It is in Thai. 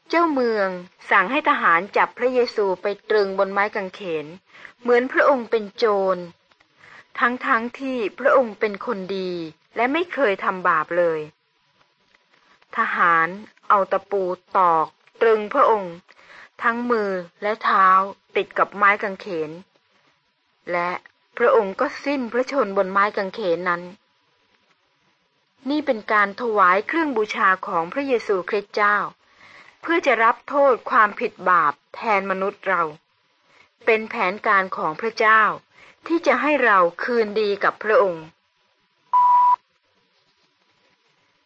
เจ้าเมืองสั่งให้ทหารจับพระเยซูไปตรึงบนไม้กางเขนเหมือนพระองค์เป็นโจรทั้งที่พระองค์เป็นคนดีและไม่เคยทำบาปเลยทหารเอาตะปูตอกตรึงพระองค์ทั้งมือและเท้าติดกับไม้กางเขนและพระองค์ก็สิ้นพระชนม์บนไม้กางเขนนั้นนี่เป็นการถวายเครื่องบูชาของพระเยซูคริสต์เจ้าเพื่อจะรับโทษความผิดบาปแทนมนุษย์เราเป็นแผนการของพระเจ้าที่จะให้เราคืนดีกับพระองค์